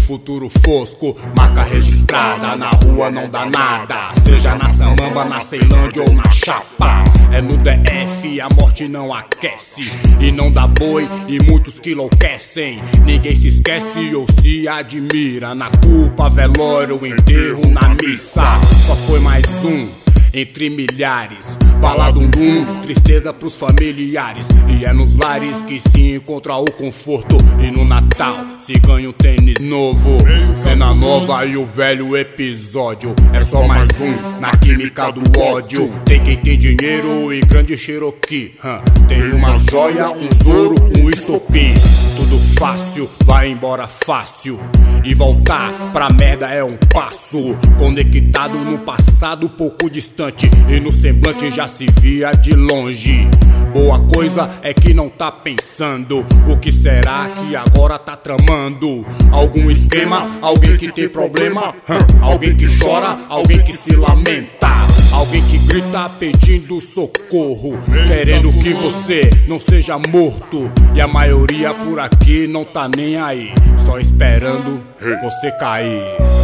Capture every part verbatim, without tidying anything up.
futuro fosco, marca registrada, na rua não dá nada. Seja na Samamba, na Ceilândia ou na Chapa, é no D F, a morte não aquece. E não dá boi, e muitos que enlouquecem. Ninguém se esquece ou se admira. Na culpa, velório, enterro, na missa. Só foi mais um entre milhares. Baladundum, tristeza pros familiares. E é nos lares que se encontra o conforto. E no Natal se ganha um tênis novo. Cena nova e o velho episódio. É só mais um na química do ódio. Tem quem tem dinheiro e grande Cherokee. hum. Tem uma joia, um ouro, um estopim. Tudo fácil, vai embora fácil. E voltar pra merda é um passo. Conectado no passado pouco distante. E no semblante já se via de longe. Boa coisa é que não tá pensando o que será que agora tá tramando. Algum esquema, alguém que tem problema, hum, alguém que chora, alguém que se lamenta, alguém que grita pedindo socorro, querendo que você não seja morto. E a maioria por aqui não tá nem aí, só esperando você cair.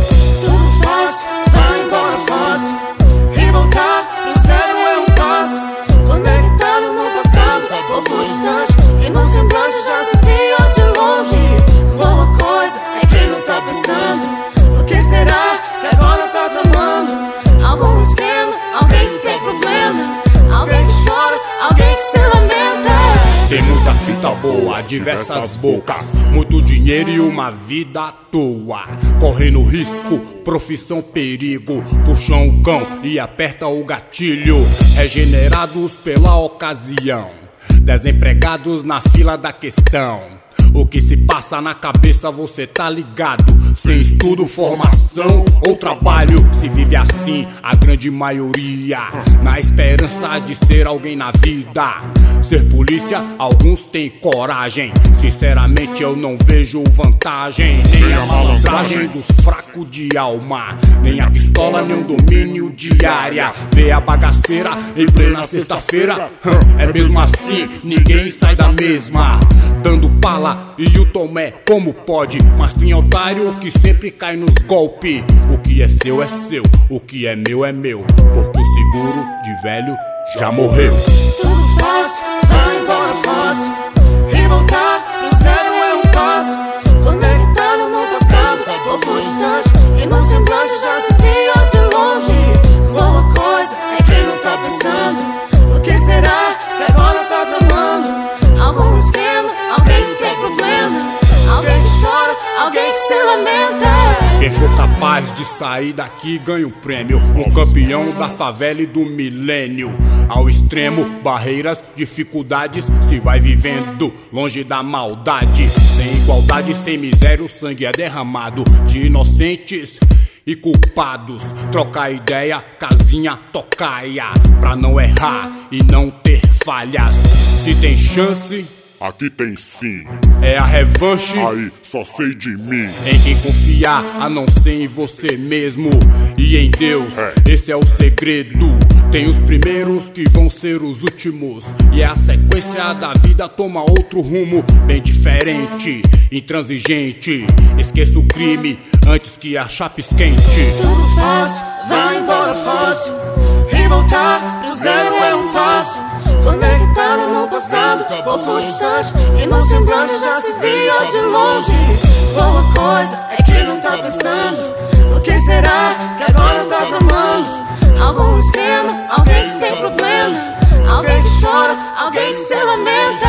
Tudo fácil, vai embora fácil. E voltar pro zero é um passo. Conectado no passado, pouco distante. E no semblante já se via de longe. Boa coisa é quem não tá pensando o que será que agora tá tramando. Algum esquema, alguém que tem problema, alguém que chora, alguém que se lamenta. Tem muita fita boa, diversas bocas, muito dinheiro e uma vida à toa. Correndo risco, profissão perigo. Puxam o cão e aperta o gatilho. Regenerados pela ocasião, desempregados na fila da questão. O que se passa na cabeça você tá ligado. Sem estudo, formação ou trabalho, se vive assim a grande maioria, na esperança de ser alguém na vida. Ser polícia, alguns têm coragem. Sinceramente eu não vejo vantagem. Nem a malandragem dos fracos de alma, nem a pistola, nem o domínio de área. Vê a bagaceira em plena sexta-feira, hum, é mesmo assim, ninguém sai da mesma. Dando pala e o tomé como pode, mas tem otário que sempre cai nos golpes. O que é seu é seu, o que é meu é meu, porque o seguro de velho já morreu. Tudo fácil, vai embora fácil. E voltar pro zero é um passo. Conectado no passado, pouco distante. E no semblante já se via de longe. Boa coisa é quem não tá pensando o que será que agora tá tramando. Algum esquema, alguém que tem problema, alguém que chora, alguém que se lamenta. Quem for capaz de sair daqui ganha o prêmio, o campeão da favela e do milênio. Ao extremo, barreiras, dificuldades, se vai vivendo longe da maldade. Sem igualdade, sem miséria, o sangue é derramado de inocentes e culpados. Trocar ideia, casinha, tocaia, pra não errar e não ter falhas. Se tem chance, aqui tem sim. É a revanche, aí só sei de mim. Em quem confiar, a não ser em você mesmo e em Deus, é. Esse é o segredo. Tem os primeiros que vão ser os últimos, e a sequência da vida toma outro rumo, bem diferente, intransigente. Esqueça o crime antes que a chapa esquente. Tudo fácil, vai embora fácil. E voltar pro zero é um passo. Conectado no passado, pouco distante. E no semblante já se via de longe. Boa coisa é quem não tá pensando o que será que agora tá tramando. Algum esquema, alguém que tem problema, alguém que chora, alguém que se lamenta.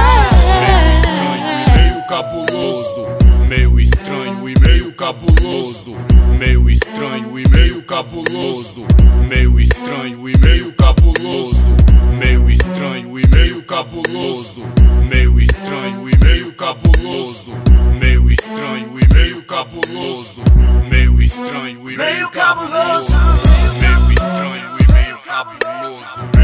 Meio cabuloso, meio estranho e meio cabuloso, meio estranho e meio cabuloso, meio estranho e meio cabuloso, meio estranho e meio cabuloso, meio estranho e meio cabuloso, meio estranho e meio cabuloso, meio estranho e meio cabuloso, meio estranho e meio cabuloso.